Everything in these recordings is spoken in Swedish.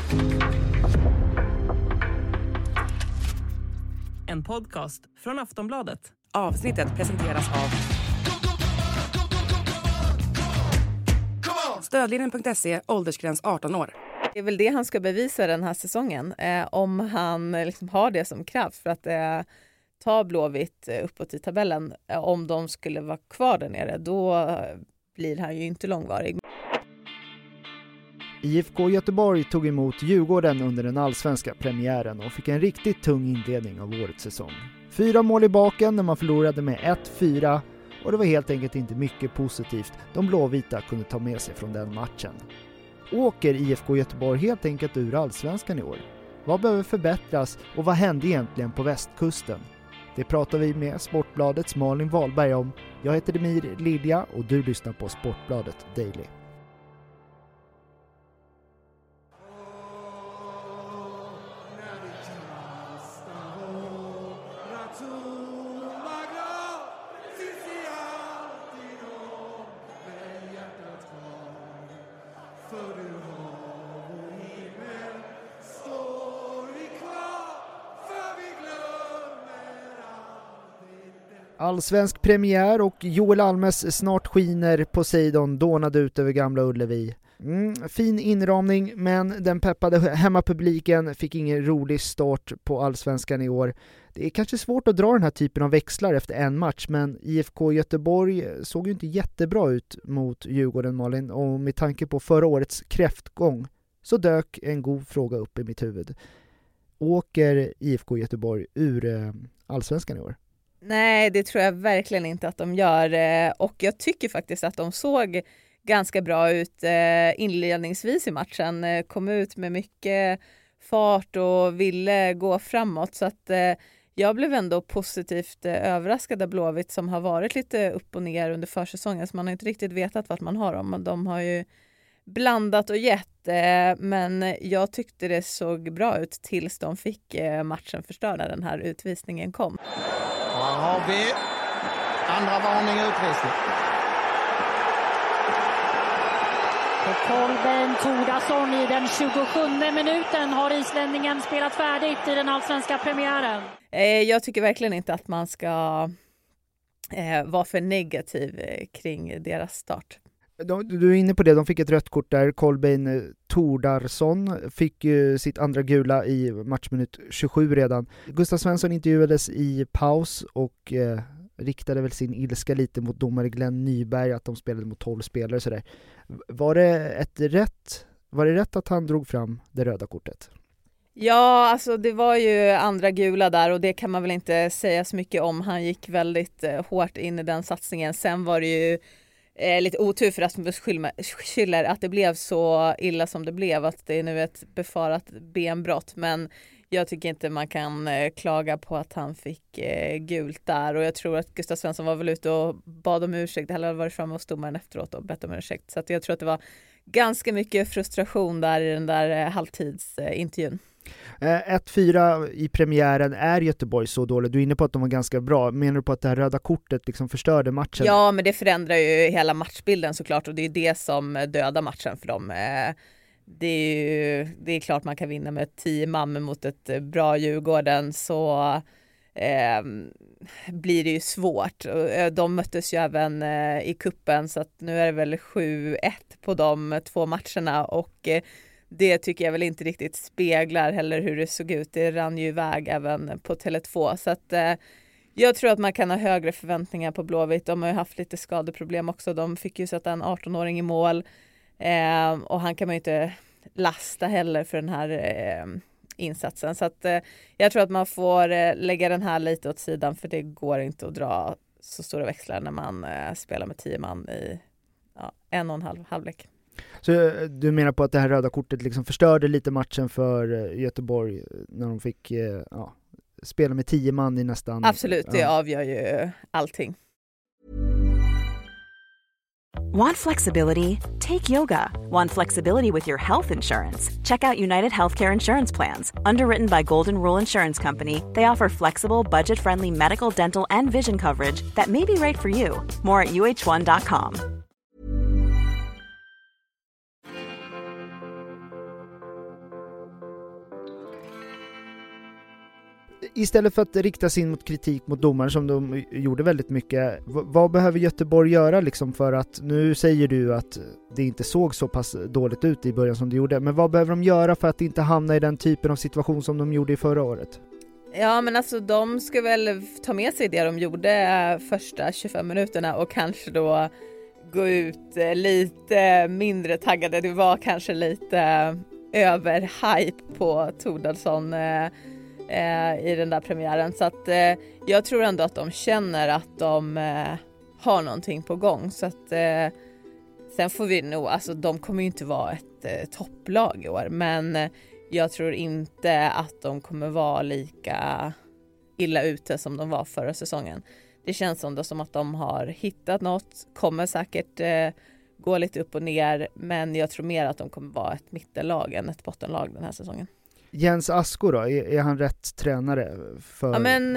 En podcast från Aftonbladet. Avsnittet presenteras av Stödlinjen.se, åldersgräns 18 år. Det är väl det han ska bevisa den här säsongen. Om han liksom har det som kraft för att ta Blåvitt uppåt i tabellen. Om de skulle vara kvar där nere, då blir han ju inte långvarig. IFK Göteborg tog emot Djurgården under den allsvenska premiären och fick en riktigt tung inledning av årets säsong. 4 mål i baken när man förlorade med 1-4 och det var helt enkelt inte mycket positivt de blåvita kunde ta med sig från den matchen. Åker IFK Göteborg helt enkelt ur allsvenskan i år? Vad behöver förbättras och vad hände egentligen på västkusten? Det pratar vi med Sportbladets Malin Wahlberg om. Jag heter Demir Lilja och du lyssnar på Sportbladet Daily. Allsvensk premiär och Joel Almes Snart skiner Poseidon dånade ut över Gamla Ullevi. Fin inramning, men den peppade hemmapubliken fick ingen rolig start på allsvenskan i år. Det är kanske svårt att dra den här typen av växlar efter en match, men IFK Göteborg såg ju inte jättebra ut mot Djurgården, Malin, och med tanke på förra årets kräftgång så dök en god fråga upp i mitt huvud. Åker IFK Göteborg ur allsvenskan i år? Nej, det tror jag verkligen inte att de gör. Och jag tycker faktiskt att de såg ganska bra ut inledningsvis i matchen. Kom ut med mycket fart och ville gå framåt. Så att jag blev ändå positivt överraskad av Blåvitt som har varit lite upp och ner under försäsongen. Så man har inte riktigt vetat vart man har dem. De har ju blandat och gett. Men jag tyckte det såg bra ut tills de fick matchen förstörd när den här utvisningen kom. Här har vi andra varning utvisning. Kolben Tordarsson i den 27:e minuten har islänningen spelat färdigt i den allsvenska premiären. Jag tycker verkligen inte att man ska vara för negativ kring deras start. Du är inne på det, de fick ett rött kort där. Kolben Tordarsson fick ju sitt andra gula i matchminut 27 redan. Gustav Svensson intervjuades i paus och riktade väl sin ilska lite mot domare Glenn Nyberg att de spelade mot 12 spelare så där. Var det rätt att han drog fram det röda kortet? Ja, alltså det var ju andra gula där och det kan man väl inte säga så mycket om. Han gick väldigt hårt in i den satsningen. Sen var det ju lite otur för Rasmus Schüller att det blev så illa som det blev, att det är nu ett befarat benbrott, men jag tycker inte man kan klaga på att han fick gult där, och jag tror att Gustav Svensson var väl ute och bad om ursäkt eller varit framme hos domaren efteråt och bett om ursäkt, så att jag tror att det var ganska mycket frustration där i den där halvtidsintervjun. 1-4 i premiären, är Göteborg så dåligt? Du är inne på att de var ganska bra. Menar du på att det här röda kortet liksom förstörde matchen? Ja, men det förändrar ju hela matchbilden såklart, och det är det som dödar matchen för dem. Det är klart man kan vinna med 10 man mot ett bra Djurgården, så blir det ju svårt. De möttes ju även i kuppen, så att nu är det väl 7-1 på de 2 matcherna, och det tycker jag väl inte riktigt speglar heller hur det såg ut. Det rann ju iväg även på Tele2. Så att jag tror att man kan ha högre förväntningar på Blåvitt. De har ju haft lite skadeproblem också. De fick ju sätta en 18-åring i mål. Och han kan man ju inte lasta heller för den här insatsen. Så att jag tror att man får lägga den här lite åt sidan. För det går inte att dra så stora växlar när man spelar med 10 man i 1,5 halvlek. Så du menar på att det här röda kortet liksom förstörde lite matchen för Göteborg när de fick spela med 10 man i nästan... Absolut, det avgör ju allting. Want flexibility? Take yoga. Want flexibility with your health insurance? Check out United Healthcare Insurance Plans. Underwritten by Golden Rule Insurance Company, they offer flexible, budget-friendly medical, dental, and vision coverage that may be right for you. More at uh1.com. istället för att rikta sig in mot kritik mot domaren som de gjorde väldigt mycket, vad behöver Göteborg göra liksom för att, nu säger du att det inte såg så pass dåligt ut i början som det gjorde, men vad behöver de göra för att inte hamna i den typen av situation som de gjorde i förra året? Ja, men alltså de ska väl ta med sig det de gjorde första 25 minuterna och kanske då gå ut lite mindre taggade. Det var kanske lite överhype på Thordarson i den där premiären. Så att jag tror ändå att de känner att de har någonting på gång. Så att sen får vi nog, alltså de kommer ju inte vara ett topplag i år. Men jag tror inte att de kommer vara lika illa ute som de var förra säsongen. Det känns som att de har hittat något, kommer säkert gå lite upp och ner, men jag tror mer att de kommer vara ett mittenlag än ett bottenlag den här säsongen. Jens Asko då, är han rätt tränare för... Ja, men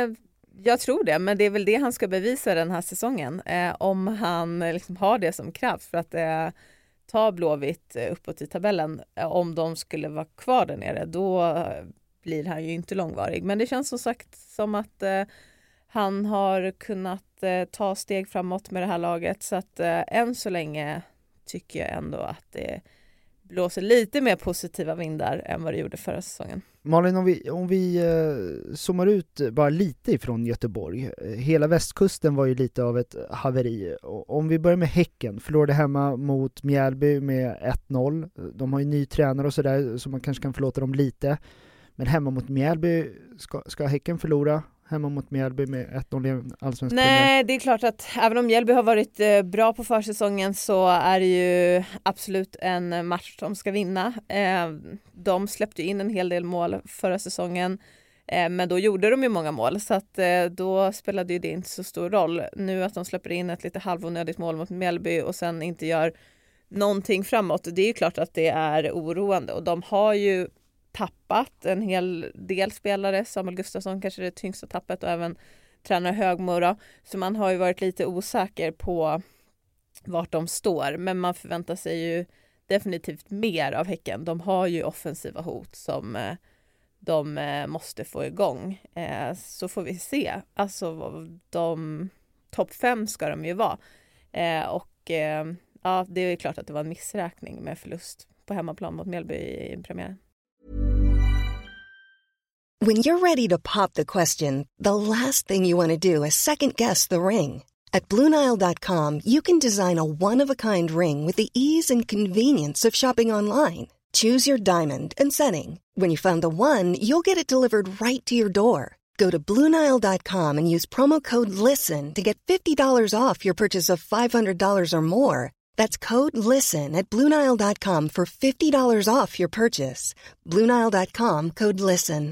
jag tror det, men det är väl det han ska bevisa den här säsongen. Om han liksom har det som kraft för att ta Blåvitt uppåt i tabellen. Om de skulle vara kvar där nere, då blir han ju inte långvarig. Men det känns som sagt som att han har kunnat ta steg framåt med det här laget. Så att än så länge tycker jag ändå att det blåser lite mer positiva vindar än vad det gjorde förra säsongen. Malin, om vi zoomar ut bara lite ifrån Göteborg. Hela västkusten var ju lite av ett haveri. Om vi börjar med Häcken, förlorade hemma mot Mjällby med 1-0. De har ju ny tränare och sådär, så man kanske kan förlåta dem lite. Men hemma mot Mjällby, ska Häcken förlora hemma mot Mjällby med 1-0 i en allsvensk premiär? Nej, det är klart att även om Mjällby har varit bra på försäsongen så är det ju absolut en match de ska vinna. De släppte in en hel del mål förra säsongen, men då gjorde de ju många mål, så att då spelade ju det inte så stor roll. Nu att de släpper in ett lite halvonödigt mål mot Mjällby och sen inte gör någonting framåt, det är ju klart att det är oroande, och de har ju tappat en hel del spelare. Samuel Gustafsson kanske det tyngsta tappet, och även tränare Högmora. Så man har ju varit lite osäker på vart de står. Men man förväntar sig ju definitivt mer av Häcken. De har ju offensiva hot som de måste få igång. Så får vi se. Alltså de topp 5 ska de ju vara. Ja, det är ju klart att det var en missräkning med förlust på hemmaplan mot Mjällby i premiären. When you're ready to pop the question, the last thing you want to do is second-guess the ring. At BlueNile.com, you can design a one-of-a-kind ring with the ease and convenience of shopping online. Choose your diamond and setting. When you find the one, you'll get it delivered right to your door. Go to BlueNile.com and use promo code LISTEN to get $50 off your purchase of $500 or more. That's code LISTEN at BlueNile.com for $50 off your purchase. BlueNile.com, code LISTEN.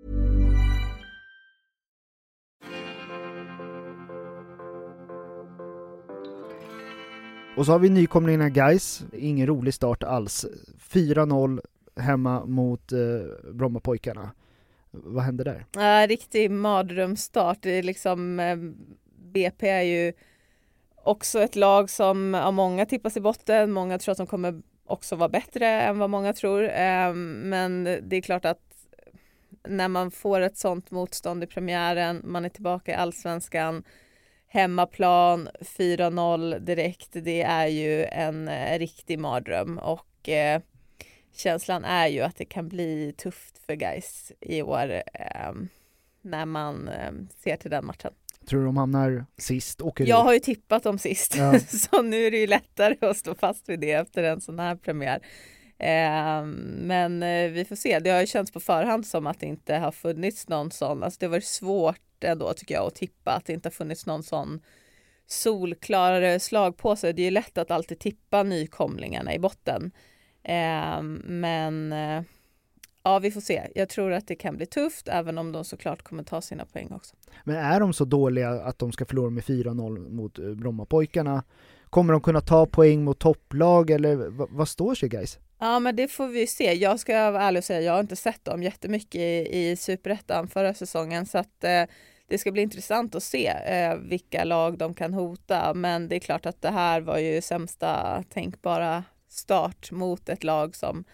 Och så har vi nykomlingarna Gais. Ingen rolig start alls. 4-0 hemma mot Brommapojkarna. Vad hände där? Riktig mardrömsstart. Det är liksom, BP är ju också ett lag som av många tippas i botten. Många tror att de kommer också vara bättre än vad många tror. Men det är klart att när man får ett sånt motstånd i premiären, man är tillbaka i allsvenskan, hemmaplan, 4-0 direkt, det är ju en riktig mardröm, och känslan är ju att det kan bli tufft för Gais i år när man ser till den matchen. Tror du de hamnar sist? Jag har ju tippat dem sist, ja. Så nu är det ju lättare att stå fast vid det efter en sån här premiär. Men vi får se. Det har ju känts på förhand som att det inte har funnits någon sån. Alltså det var svårt ändå, tycker jag, att tippa att det inte har funnits någon sån solklarare slag på sig. Det är ju lätt att alltid tippa nykomlingarna i botten. Men ja, vi får se. Jag tror att det kan bli tufft, även om de såklart kommer ta sina poäng också. Men är de så dåliga att de ska förlora med 4-0 mot Brommapojkarna? Kommer de kunna ta poäng mot topplag, eller vad står sig Gais? Ja, men det får vi se. Jag ska vara ärlig och säga, jag har inte sett dem jättemycket i Superettan förra säsongen, så att det ska bli intressant att se vilka lag de kan hota. Men det är klart att det här var ju sämsta tänkbara start mot ett lag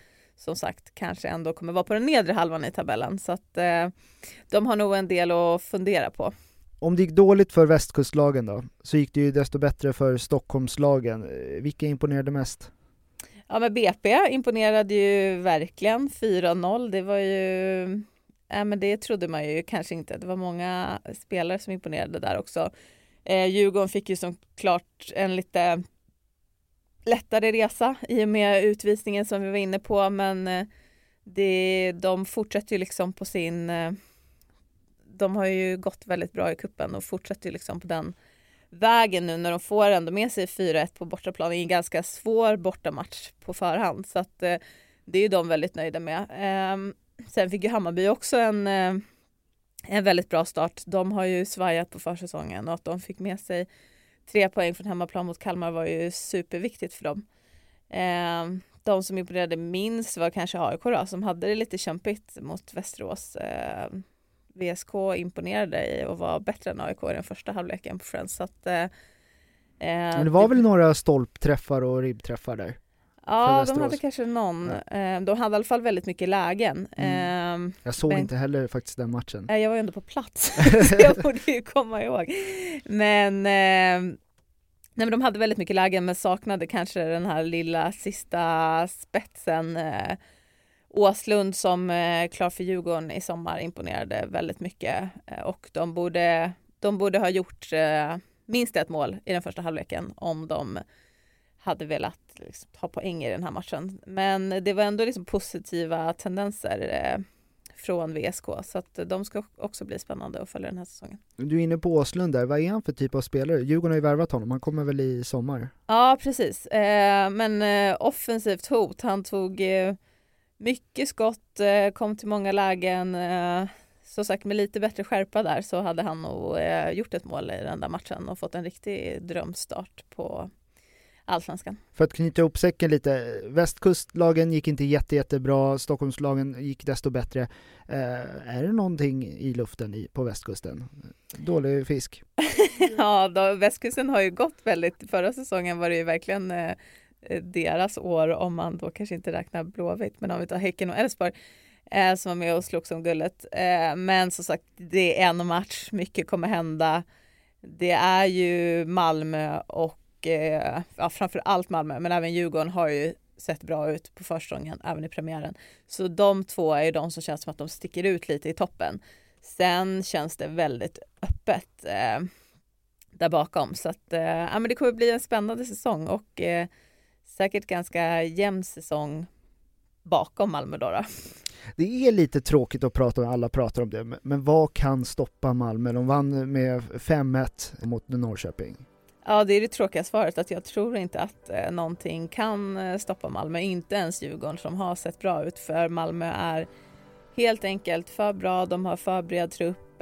som sagt kanske ändå kommer vara på den nedre halvan i tabellen. Så att de har nog en del att fundera på. Om det gick dåligt för västkustlagen då, så gick det ju desto bättre för Stockholmslagen. Vilka imponerade mest? Ja, men BP imponerade ju verkligen. 4-0, det var ju... men det trodde man ju kanske inte. Det var många spelare som imponerade där också. Djurgården fick ju som klart en lite lättare resa i och med utvisningen som vi var inne på. Men de fortsätter ju liksom på sin... De har ju gått väldigt bra i kuppen och fortsätter ju liksom på den vägen nu när de får ändå med sig 4-1 på bortaplan i en ganska svår bortamatch på förhand. Så att det är ju de väldigt nöjda med. Sen fick ju Hammarby också en väldigt bra start. De har ju svajat på försäsongen och att de fick med sig 3 poäng från hemmaplan mot Kalmar var ju superviktigt för dem. De som imponerade minst var kanske AIK då, som hade det lite kämpigt mot Västerås. VSK imponerade och var bättre än AIK i den första halvleken på Friends. Så att, men det var väl några stolpträffar och ribbträffar där? Ja, de hade kanske någon. De hade i alla fall väldigt mycket lägen. Jag såg inte heller faktiskt den matchen. Jag var ju ändå på plats, så jag borde ju komma ihåg. Men de hade väldigt mycket lägen, men saknade kanske den här lilla sista spetsen. Åslund som klar för Djurgården i sommar imponerade väldigt mycket. Och de borde ha gjort minst ett mål i den första halvleken om de hade velat liksom ta poäng i den här matchen. Men det var ändå liksom positiva tendenser från VSK. Så att de ska också bli spännande att följa den här säsongen. Du är inne på Åslund där. Vad är han för typ av spelare? Djurgården har ju värvat honom. Han kommer väl i sommar? Ja, precis. Men offensivt hot. Han tog mycket skott, kom till många lägen. Så sagt, med lite bättre skärpa där så hade han nog gjort ett mål i den där matchen och fått en riktig drömstart på Allsvenskan. För att knyta ihop säcken lite, västkustlagen gick inte jättebra, Stockholmslagen gick desto bättre. Är det någonting i luften på västkusten? Dålig fisk? Ja, västkusten har ju gått väldigt, förra säsongen var det ju verkligen deras år, om man då kanske inte räknar Blåvitt, men om vi tar Häcken och Elfsborg som var med och slogs om guldet. Men som sagt, det är en match, mycket kommer hända. Det är ju Malmö och framför allt Malmö, men även Djurgården har ju sett bra ut på försäsongen, även i premiären. Så de två är ju de som känns som att de sticker ut lite i toppen. Sen känns det väldigt öppet där bakom. Så att men det kommer bli en spännande säsong och säkert ganska jämn säsong bakom Malmö då. Det är lite tråkigt att prata om, alla pratar om det, men vad kan stoppa Malmö? De vann med 5-1 mot Norrköping. Ja, det är det tråkiga svaret, att jag tror inte att någonting kan stoppa Malmö, inte ens Djurgården som har sett bra ut, för Malmö är helt enkelt för bra, de har för bred trupp.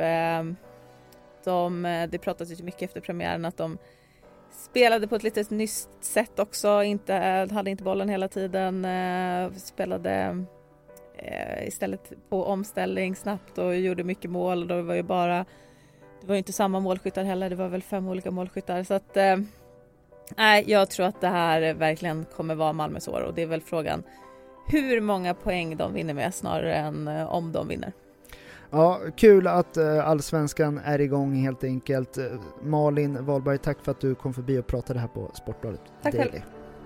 Det pratas ju mycket efter premiären att de spelade på ett litet nytt sätt också, hade inte bollen hela tiden, spelade istället på omställning snabbt och gjorde mycket mål. Det var ju inte samma målskyttar heller, det var väl 5 olika målskyttar. Så att jag tror att det här verkligen kommer vara Malmös år, och det är väl frågan hur många poäng de vinner med snarare än om de vinner. Ja, kul att Allsvenskan är igång helt enkelt. Malin Wahlberg, tack för att du kom förbi och pratade här på Sportbladet. Tack själv.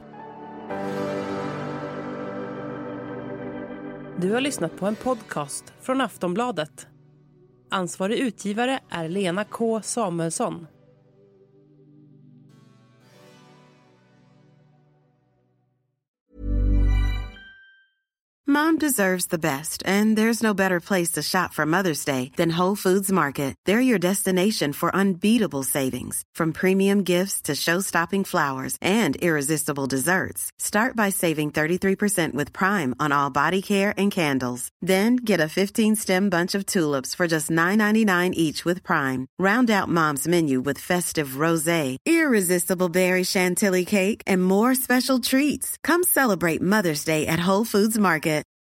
Du har lyssnat på en podcast från Aftonbladet. Ansvarig utgivare är Lena K. Samuelsson. Mom deserves the best, and there's no better place to shop for Mother's Day than Whole Foods Market. They're your destination for unbeatable savings, from premium gifts to show-stopping flowers and irresistible desserts. Start by saving 33% with Prime on all body care and candles. Then get a 15-stem bunch of tulips for just $9.99 each with Prime. Round out Mom's menu with festive rosé, irresistible berry chantilly cake, and more special treats. Come celebrate Mother's Day at Whole Foods Market.